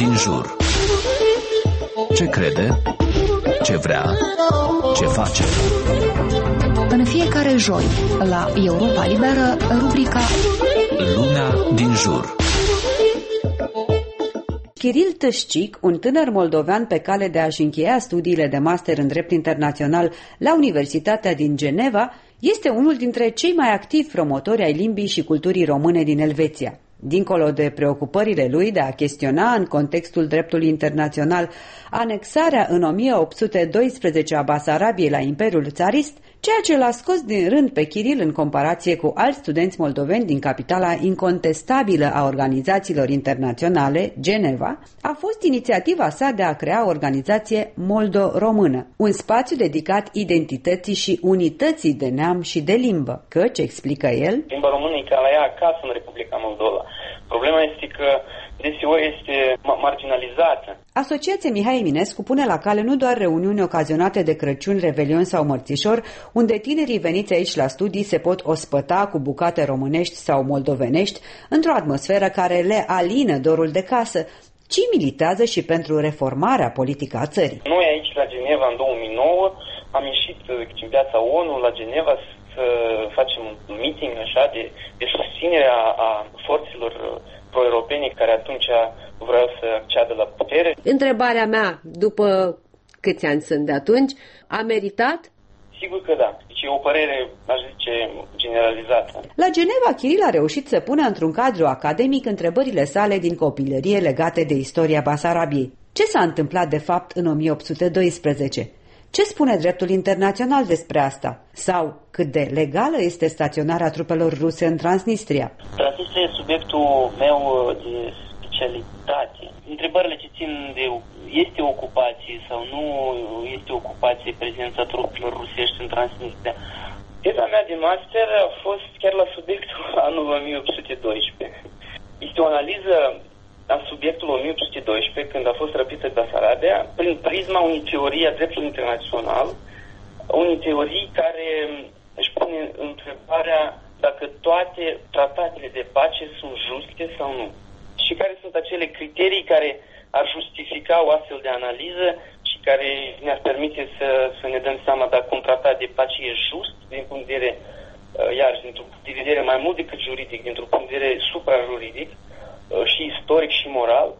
din jur. Ce crede? Ce vrea? Ce face? În fiecare joi, la Europa Liberă, rubrica Lumea din jur. Kiril Tâșcic, un tânăr moldovean pe cale de a-și încheia studiile de master în drept internațional la Universitatea din Geneva, este unul dintre cei mai activi promotori ai limbii și culturii române din Elveția. Dincolo de preocupările lui de a chestiona în contextul dreptului internațional anexarea în 1812 a Basarabiei la Imperiul Țarist, ceea ce l-a scos din rând pe Kiril în comparație cu alți studenți moldoveni din capitala incontestabilă a organizațiilor internaționale, Geneva, a fost inițiativa sa de a crea o organizație moldo-română, un spațiu dedicat identității și unității de neam și de limbă, căci, explică el, limba română e ca la ea acasă în Republica Moldova. Problema este că deseori este marginalizată. Asociația Mihai Eminescu pune la cale nu doar reuniuni ocazionate de Crăciun, Revelion sau Mărțișor, unde tinerii veniți aici la studii se pot ospăta cu bucate românești sau moldovenești într-o atmosferă care le alină dorul de casă, ci militează și pentru reformarea politică a țării. Noi aici la Geneva în 2009 am ieșit în piața ONU la Geneva să facem un meeting așa de susținere a forțelor pro-europene care atunci vreau să acceadă la putere. Întrebarea mea, după câți ani sunt de atunci, a meritat? Sigur că da. Deci e o părere, aș zice, generalizată. La Geneva, Kiril a reușit să pună într-un cadru academic întrebările sale din copilărie legate de istoria Basarabiei. Ce s-a întâmplat de fapt în 1812? Ce spune dreptul internațional despre asta? Sau cât de legală este staționarea trupelor ruse în Transnistria? Transnistria e subiectul meu de specialitate. Întrebările ce țin de este ocupație sau nu este ocupație prezența trupelor rusești în Transnistria. Teza mea de master a fost chiar la subiectul anul 1812. Este o analiză a subiectului 1812, când a fost răpită Basarabia, prin prisma unei teorii a dreptului internațional, unei teorii care își pune întrebarea dacă toate tratatele de pace sunt juste sau nu. Și care sunt acele criterii care ar justifica o astfel de analiză și care ne-ar permite să ne dăm seama dacă un tratat de pace e just din punct de vedere, iarăși, dintr-un punct de vedere mai mult decât juridic, dintr-un punct de vedere supra-juridic, și istoric și moral,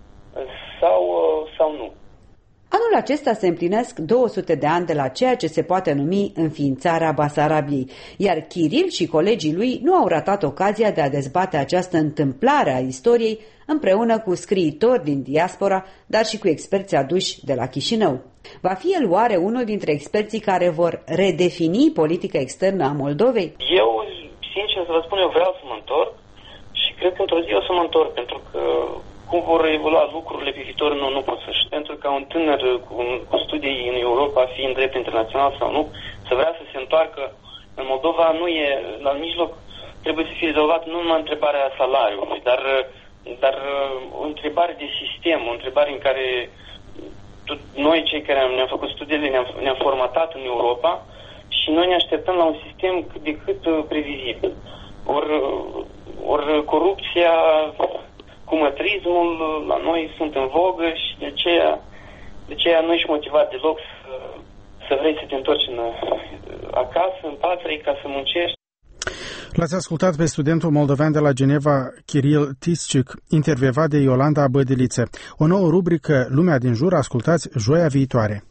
sau nu. Anul acesta se împlinesc 200 de ani de la ceea ce se poate numi înființarea Basarabiei, iar Kiril și colegii lui nu au ratat ocazia de a dezbate această întâmplare a istoriei împreună cu scriitori din diaspora, dar și cu experți aduși de la Chișinău. Va fi el oare unul dintre experții care vor redefini politica externă a Moldovei? Eu, sincer să vă spun, eu vreau să mă întorc. Cred că într-o zi o să mă întorc, pentru că cum vor evolua lucrurile pe viitor nu pot să știu. Pentru că un tânăr cu studii în Europa, fiind drept internațional sau nu, să vrea să se întoarcă în Moldova, nu e la mijloc, trebuie să fie rezolvat nu numai întrebarea salariului, dar o întrebare de sistem, o întrebare în care noi, cei care ne-am făcut studiile, ne-am formatat în Europa și noi ne așteptăm la un sistem cât de cât previzibil. Ori corupția, cumătrismul la noi sunt în vogă și de aceea nu ești motivat deloc să vrei să te întorci acasă, în patrie, ca să muncești. L-ați ascultat pe studentul moldovean de la Geneva, Kiril Tâșcic, intervievat de Iolanda Bădiliță. O nouă rubrică, Lumea din jur, ascultați joia viitoare.